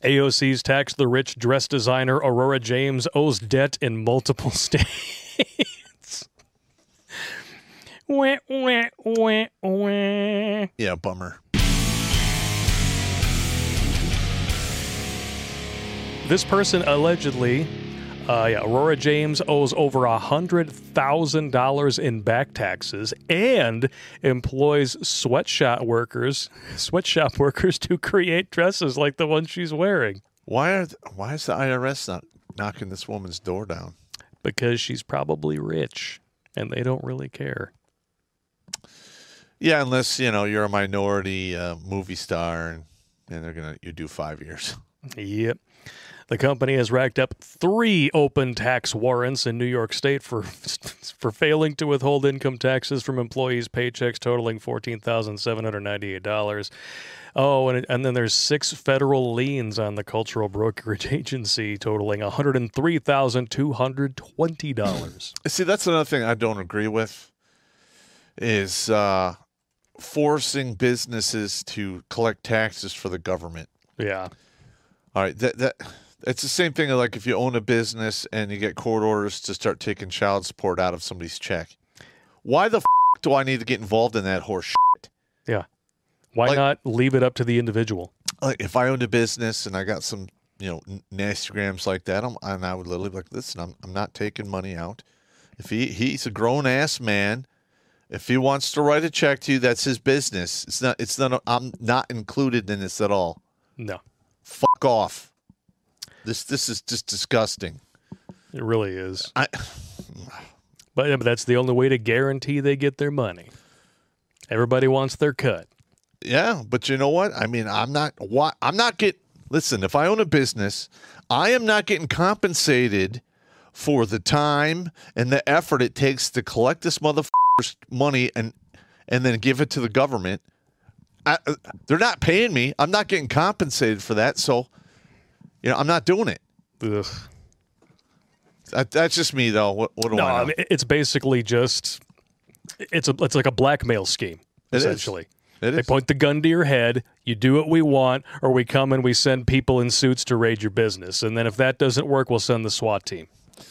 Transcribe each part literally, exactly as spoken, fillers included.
A O C's Tax the Rich dress designer Aurora James owes debt in multiple states. Wah, wah, wah, wah. Yeah, bummer. This person allegedly, uh, yeah, Aurora James owes over one hundred thousand dollars in back taxes and employs sweatshop workers, sweatshop workers to create dresses like the one she's wearing. Why are th- why is the I R S not knocking this woman's door down? Because she's probably rich and they don't really care. Yeah, unless, you know, you're a minority uh, movie star and, and they're going to, you do five years. Yep. The company has racked up three open tax warrants in New York State for for failing to withhold income taxes from employees' paychecks totaling fourteen thousand seven hundred ninety-eight dollars. Oh, and, and then there's six federal liens on the cultural brokerage agency totaling one hundred three thousand two hundred twenty dollars. See, that's another thing I don't agree with is uh, forcing businesses to collect taxes for the government. Yeah. All right, that that it's the same thing like if you own a business and you get court orders to start taking child support out of somebody's check. Why the f- do I need to get involved in that horse shit? Yeah. Why Like- not leave it up to the individual? Like if I owned a business and I got some, you know, n- nasty grams like that, I'm, and I would literally be like, listen, I'm I'm not taking money out. If he he's a grown ass man, if he wants to write a check to you, that's his business. It's not. It's not. I'm not included in this at all. No. Fuck off. This this is just disgusting. It really is. I. But, yeah, but that's the only way to guarantee they get their money. Everybody wants their cut. Yeah, but you know what? I mean, I'm not. Why? I'm not get. Listen, if I own a business, I am not getting compensated for the time and the effort it takes to collect this motherfucker's money and and then give it to the government. I, they're not paying me. I'm not getting compensated for that. So, you know, I'm not doing it. Ugh. That, that's just me, though. What, what do No, I know? I mean, it's basically just it's a it's like a blackmail scheme, It is. essentially. It They is. point the gun to your head, you do what we want, or we come and we send people in suits to raid your business. And then if that doesn't work, we'll send the SWAT team.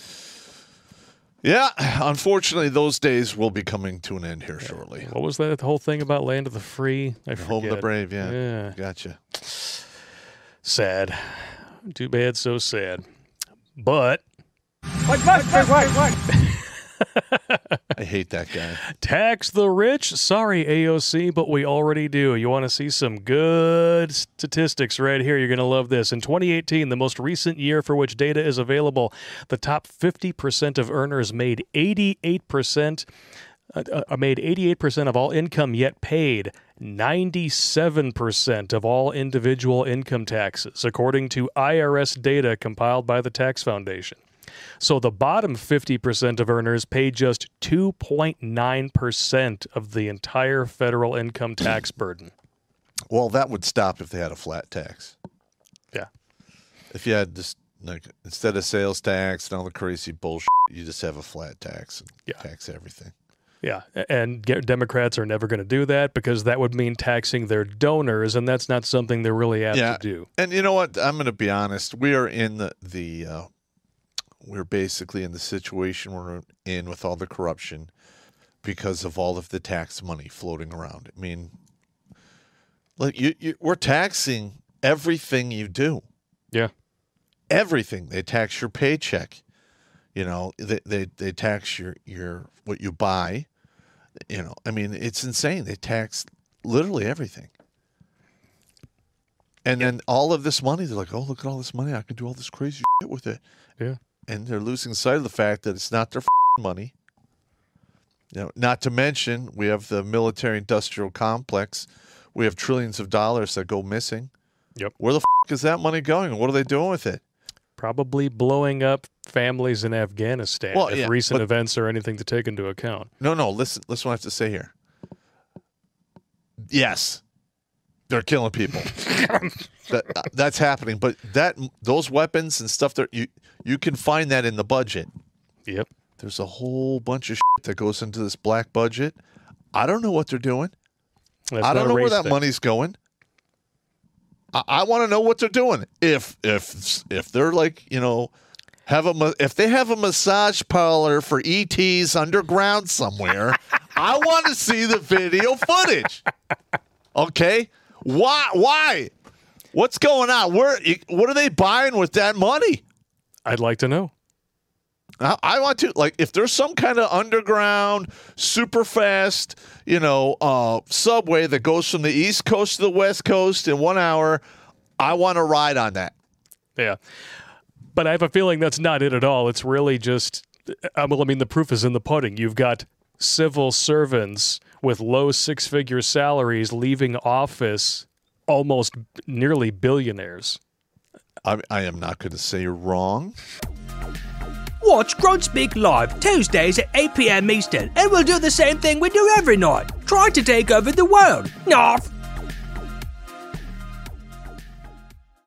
Yeah, unfortunately, those days will be coming to an end here shortly. What was that whole thing about land of the free? I forget. Home of the brave, yeah. Yeah. Gotcha. Sad. Too bad, so sad. But What, what, what, what, what? I hate that guy. tax the rich? Sorry, A O C, but we already do. You want to see some good statistics right here? You're going to love this. In twenty eighteen, the most recent year for which data is available, the top fifty percent of earners made eighty-eight percent uh, uh, made eighty-eight percent of all income yet paid ninety-seven percent of all individual income taxes, according to I R S data compiled by the Tax Foundation. So the bottom fifty percent of earners pay just two point nine percent of the entire federal income tax burden. Well, that would stop if they had a flat tax. Yeah. If you had this, like, instead of sales tax and all the crazy bullshit, you just have a flat tax and Yeah. tax everything. Yeah. And Democrats are never going to do that because that would mean taxing their donors, and that's not something they're really apt Yeah. to do. And you know what? I'm going to be honest. We are in the, the uh, we're basically in the situation we're in with all the corruption because of all of the tax money floating around. I mean, like you, you we're taxing everything you do. Yeah. Everything. They tax your paycheck. You know, they they, they tax your, your what you buy. You know, I mean, it's insane. They tax literally everything. And then all of this money, they're like, oh, look at all this money. I can do all this crazy shit with it. Yeah. And they're losing sight of the fact that it's not their money. You know, not to mention, we have the military-industrial complex. We have trillions of dollars that go missing. Yep. Where the f- is that money going? What are they doing with it? Probably blowing up families in Afghanistan Well, if yeah, recent but- events are anything to take into account. No, no. Listen, listen what I have to say here. Yes, they're killing people. that, uh, that's happening. But that those weapons and stuff, that you you can find that in the budget. Yep. There's a whole bunch of shit that goes into this black budget. I don't know what they're doing. That's I not don't a know where race that thing. money's going. I, I want to know what they're doing. If if if they're like, you know, have a if they have a massage parlor for E Ts underground somewhere, I want to see the video footage. Okay, why? Why? What's going on? Where? What are they buying with that money? I'd like to know. I, I want to, like, if there's some kind of underground, super fast, you know, uh, subway that goes from the East Coast to the West Coast in one hour, I want to ride on that. Yeah. But I have a feeling that's not it at all. It's really just, I mean, the proof is in the pudding. You've got civil servants with low six-figure salaries leaving office, almost nearly billionaires. I, I am not going to say you're wrong. Watch Groundspeak live Tuesdays at eight p.m. Eastern, and we'll do the same thing we do every night. Try to take over the world. Narf!